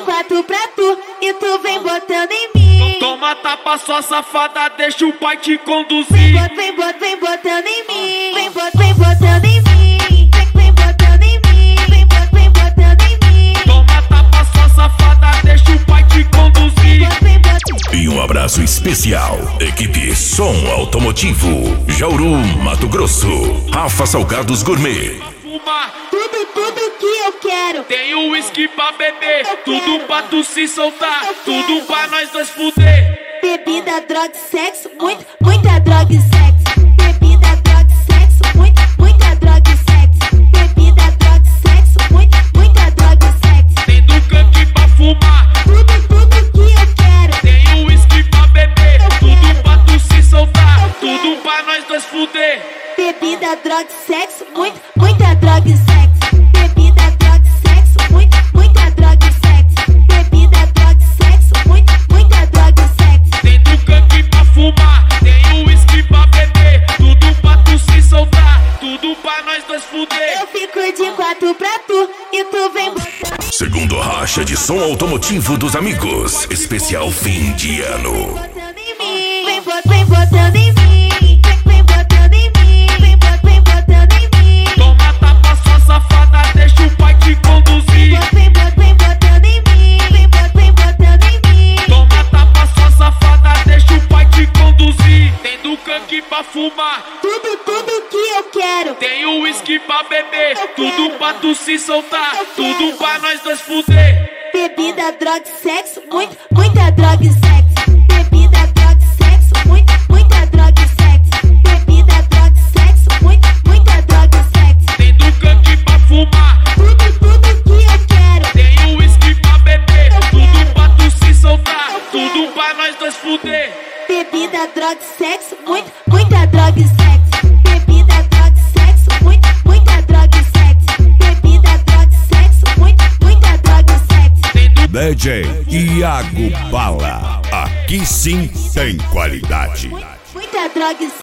quatro pra tu e tu vem botando em mim. Toma tapa, sua safada, deixa o pai te conduzir. Vem botando em mim. Vem botando em mim. Vem botando em mim. Vem botando em mim. Toma tapa, sua safada, deixa o pai te conduzir. E um abraço especial, equipe Som Automotivo, Jauru, Mato Grosso, Rafa Salgados Gourmet. Fumar, Tudo que eu quero. tem o uísque pra beber, tudo pra tu se soltar, tudo pra nós dois fuder. Bebida, droga e sexo, muita droga e sexo. Bebida, droga e sexo, muita droga e sexo. Bebida, droga e sexo, muita droga e sexo. Tem do canque pra fumar, Tudo que eu quero. tem o uísque pra beber, tudo pra tu se soltar, tudo pra nós dois fuder. Bebida, droga e sexo, muita droga e sexo. Bebida, droga e sexo, muita droga e sexo. Bebida, droga e sexo, muita droga e sexo. Tem do canque pra fumar, tem o uísque pra beber, tudo pra tu se soltar, tudo pra nós dois fuder. Eu fico de quatro pra tu e tu vem botando. Segundo racha de som automotivo dos amigos, especial fim de ano. Botando em mim. Vem botando em mim. Vem botando em mim. Vem botando em mim. Toma tapa, sua safada, deixa o pai te conduzir. Vem botando em mim. Vem botando em mim. Toma tapa, sua safada, deixa o pai te conduzir. Tem do canque pra fumar, Tudo que eu quero. tem o uísque pra beber, tudo pra tu se soltar, tudo pra nós dois fuder. Bebida, droga e sexo, muita droga e sexo. Bebida, droga e sexo, muita droga e sexo. Bebida, droga e sexo, muita droga e sexo. Tem do canque pra fumar, Tudo que eu quero. tem o uísque pra beber, tudo pra tu se soltar, tudo pra nós dois fuder. Bebida, droga e sexo, muita droga e sexo. Bebida, droga e sexo, muita droga e sexo. Bebida, droga e sexo, muita droga e sexo. DJ Iago Bala, aqui sim tem qualidade. Muita droga e sexo.